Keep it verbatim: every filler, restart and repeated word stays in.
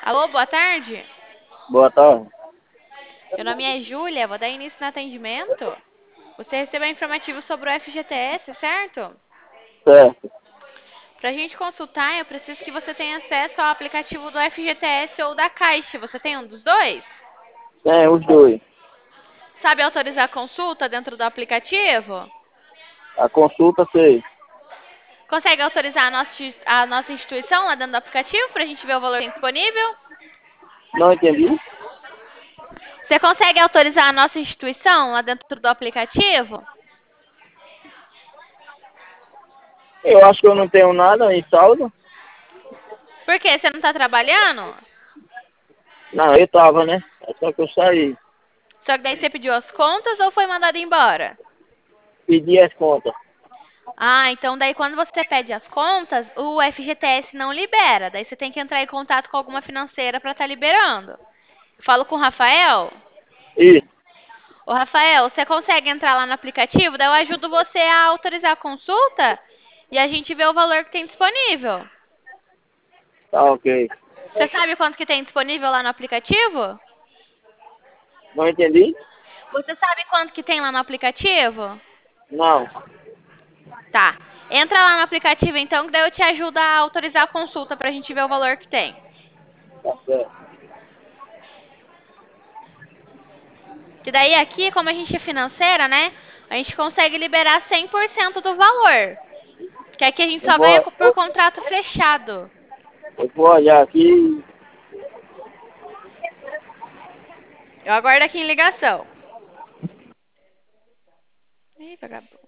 Alô, boa tarde. Boa tarde. Meu nome é Júlia, vou dar início no atendimento. Você recebeu informativo sobre o F G T S, certo? Certo. Para a gente consultar, eu preciso que você tenha acesso ao aplicativo do F G T S ou da Caixa. Você tem um dos dois? Tem os dois. Sabe autorizar a consulta dentro do aplicativo? A consulta sei. Consegue autorizar a nossa, a nossa instituição lá dentro do aplicativo para a gente ver o valor que tem disponível? Não entendi? Você consegue autorizar a nossa instituição lá dentro do aplicativo? Eu acho que eu não tenho nada em saldo. Por quê? Você não está trabalhando? Não, eu tava, né? É só que eu saí. Só que daí você pediu as contas ou foi mandado embora? Pedi as contas. Ah, então daí quando você pede as contas, o F G T S não libera. Daí você tem que entrar em contato com alguma financeira para estar liberando. Eu falo com o Rafael. Isso. Ô, Rafael, você consegue entrar lá no aplicativo? Daí eu ajudo você a autorizar a consulta e a gente vê o valor que tem disponível. Tá ok. Você sabe quanto que tem disponível lá no aplicativo? Não entendi? Você sabe quanto que tem lá no aplicativo? Não. Tá. Entra lá no aplicativo então, que daí eu te ajudo a autorizar a consulta pra gente ver o valor que tem. Tá certo. Que daí aqui, como a gente é financeira, né? A gente consegue liberar cem por cento do valor. Que aqui a gente Eu só ganha vou, co- por contrato fechado. eu vou olhar aqui. Eu aguardo aqui em ligação. Ih, vagabundo.